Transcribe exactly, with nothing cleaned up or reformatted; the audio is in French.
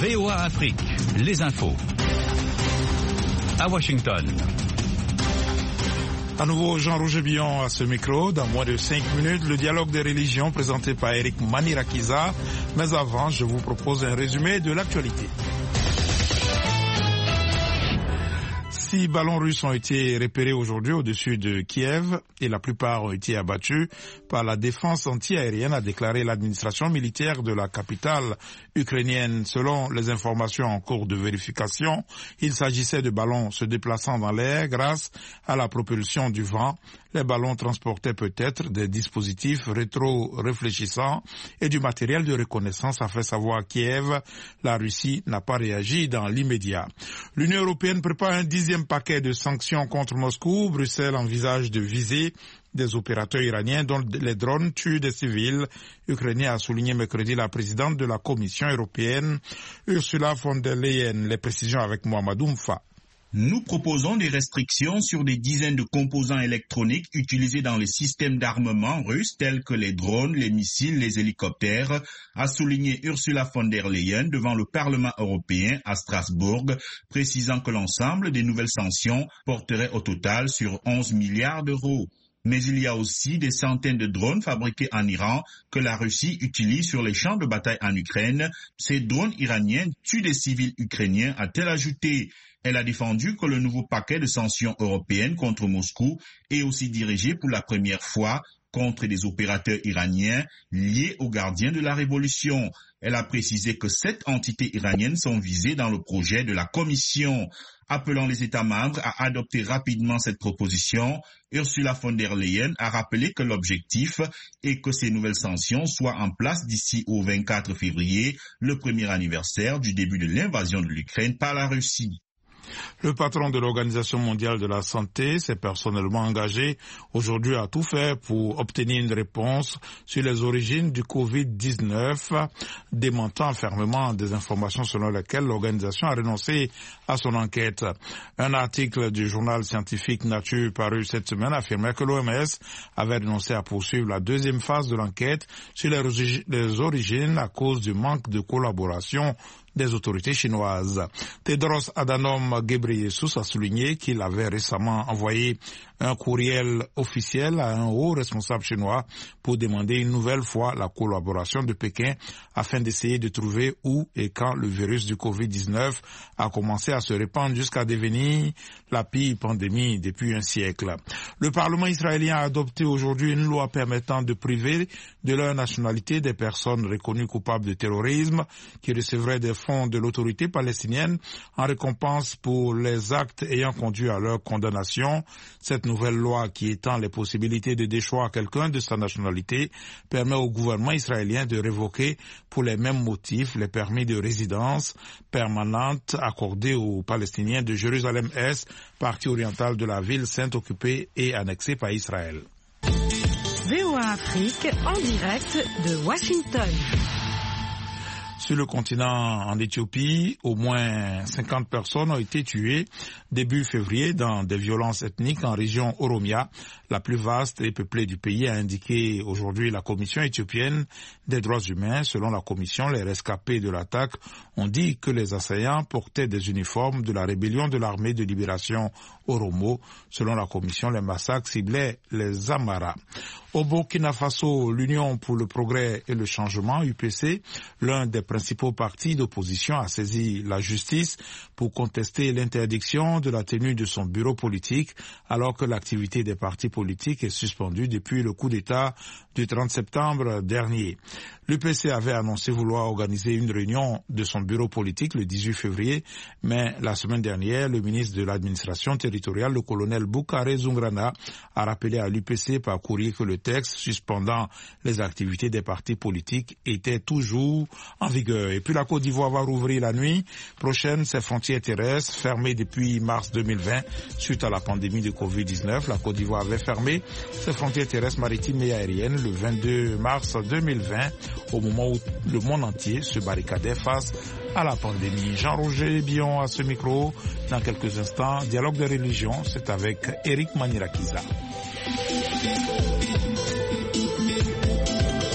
V O A Afrique, les infos. À Washington. À nouveau, Jean-Roger Billon à ce micro. Dans moins de cinq minutes, le dialogue des religions présenté par Eric Manirakiza. Mais avant, je vous propose un résumé de l'actualité. Six ballons russes ont été repérés aujourd'hui au-dessus de Kiev et la plupart ont été abattus par la défense anti-aérienne, a déclaré l'administration militaire de la capitale ukrainienne. Selon les informations en cours de vérification, il s'agissait de ballons se déplaçant dans l'air grâce à la propulsion du vent. Les ballons transportaient peut-être des dispositifs rétro-réfléchissants et du matériel de reconnaissance, a fait savoir Kiev. La Russie n'a pas réagi dans l'immédiat. L'Union européenne prépare un dixième paquet de sanctions contre Moscou. Bruxelles envisage de viser des opérateurs iraniens dont les drones tuent des civils ukrainiens, a souligné mercredi la présidente de la Commission européenne, Ursula von der Leyen. Les précisions avec Mohamedou Mfa. Nous proposons des restrictions sur des dizaines de composants électroniques utilisés dans les systèmes d'armement russes tels que les drones, les missiles, les hélicoptères, a souligné Ursula von der Leyen devant le Parlement européen à Strasbourg, précisant que l'ensemble des nouvelles sanctions porterait au total sur onze milliards d'euros. Mais il y a aussi des centaines de drones fabriqués en Iran que la Russie utilise sur les champs de bataille en Ukraine. Ces drones iraniens tuent des civils ukrainiens, a-t-elle ajouté. Elle a défendu que le nouveau paquet de sanctions européennes contre Moscou est aussi dirigé pour la première fois contre des opérateurs iraniens liés aux gardiens de la révolution. Elle a précisé que sept entités iraniennes sont visées dans le projet de la Commission. Appelant les États membres à adopter rapidement cette proposition, Ursula von der Leyen a rappelé que l'objectif est que ces nouvelles sanctions soient en place d'ici au vingt-quatre février, le premier anniversaire du début de l'invasion de l'Ukraine par la Russie. Le patron de l'Organisation mondiale de la santé s'est personnellement engagé aujourd'hui à tout faire pour obtenir une réponse sur les origines du covid dix-neuf, démentant fermement des informations selon lesquelles l'organisation a renoncé à son enquête. Un article du journal scientifique Nature paru cette semaine affirmait que l'O M S avait renoncé à poursuivre la deuxième phase de l'enquête sur les origines à cause du manque de collaboration des autorités chinoises. Tedros Adhanom Ghebreyesus a souligné qu'il avait récemment envoyé un courriel officiel à un haut responsable chinois pour demander une nouvelle fois la collaboration de Pékin afin d'essayer de trouver où et quand le virus du covid dix-neuf a commencé à se répandre jusqu'à devenir la pire pandémie depuis un siècle. Le Parlement israélien a adopté aujourd'hui une loi permettant de priver de leur nationalité des personnes reconnues coupables de terrorisme qui recevraient des fonds de l'autorité palestinienne en récompense pour les actes ayant conduit à leur condamnation. Cette nouvelle loi qui étend les possibilités de déchoir quelqu'un de sa nationalité permet au gouvernement israélien de révoquer pour les mêmes motifs les permis de résidence permanente accordés aux Palestiniens de Jérusalem-Est, partie orientale de la ville sainte occupée et annexée par Israël. V O A Afrique en direct de Washington. Sur le continent, en Éthiopie, au moins cinquante personnes ont été tuées début février dans des violences ethniques en région Oromia, la plus vaste et peuplée du pays, a indiqué aujourd'hui la Commission éthiopienne des droits humains. Selon la Commission, les rescapés de l'attaque ont dit que les assaillants portaient des uniformes de la rébellion de l'armée de libération Oromo. Selon la Commission, les massacres ciblaient les Amara. Au Burkina Faso, l'Union pour le progrès et le changement, U P C, l'un des principaux partis d'opposition, a saisi la justice pour contester l'interdiction de la tenue de son bureau politique alors que l'activité des partis politiques est suspendue depuis le coup d'État du trente septembre dernier. L'U P C avait annoncé vouloir organiser une réunion de son bureau politique le dix-huit février, mais la semaine dernière, le ministre de l'administration territoriale, le colonel Boukare Zungrana, a rappelé à l'U P C par courrier que le texte suspendant les activités des partis politiques était toujours en vigueur. Et puis la Côte d'Ivoire va rouvrir la nuit prochaine ses frontières terrestres fermées depuis mars deux mille vingt suite à la pandémie de covid dix-neuf. La Côte d'Ivoire avait fermé ses frontières terrestres maritimes et aériennes le vingt-deux mars deux mille vingt au moment où le monde entier se barricadait face à la pandémie. Jean-Roger Billon à ce micro. Dans quelques instants, dialogue de religion, c'est avec Eric Manirakiza.